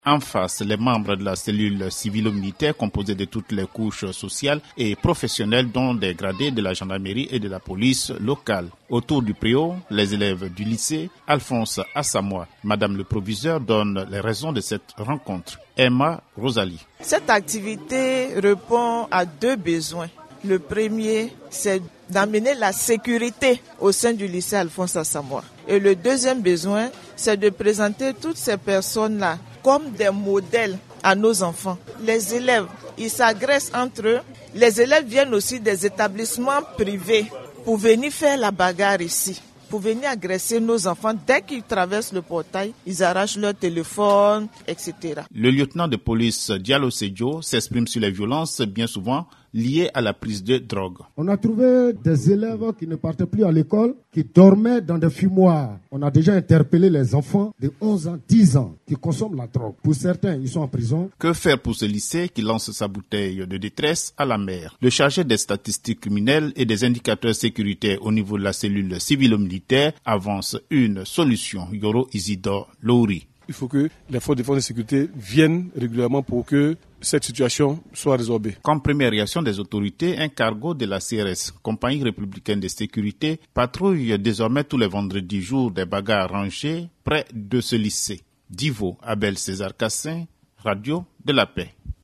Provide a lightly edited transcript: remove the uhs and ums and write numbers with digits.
En face, les membres de la cellule civilo-militaire composée de toutes les couches sociales et professionnelles dont des gradés de la gendarmerie et de la police locale. Autour du préau, les élèves du lycée, Alphonse Assamoah. Madame le proviseur donne les raisons de cette rencontre. Emma Rosalie. Cette activité répond à deux besoins. Le premier, c'est d'amener la sécurité au sein du lycée Alphonse Assamoah. Et le deuxième besoin, c'est de présenter toutes ces personnes-là comme des modèles à nos enfants. Les élèves, ils s'agressent entre eux. Les élèves viennent aussi des établissements privés pour venir faire la bagarre ici, pour venir agresser nos enfants. Dès qu'ils traversent le portail, ils arrachent leur téléphone, etc. Le lieutenant de police Diallo Sejo s'exprime sur les violences bien souvent liées à la prise de drogue. On a trouvé des élèves qui ne partaient plus à l'école, qui dormaient dans des fumoirs. On a déjà interpellé les enfants de 11 ans, 10 ans qui consomment la drogue. Pour certains, ils sont en prison. Que faire pour ce lycée qui lance sa bouteille de détresse à la mer? Le chargé des statistiques criminelles et des indicateurs sécuritaires au niveau de la cellule civilo-militaire avance une solution. Yoro Isidore Louri. Il faut que les forces de défense et de sécurité viennent régulièrement pour que cette situation soit résorbée. Comme première réaction des autorités, un cargo de la CRS, Compagnie républicaine de sécurité, patrouille désormais tous les vendredis jours des bagarres rangées près de ce lycée. Divo, Abel César Cassin, Radio de la Paix.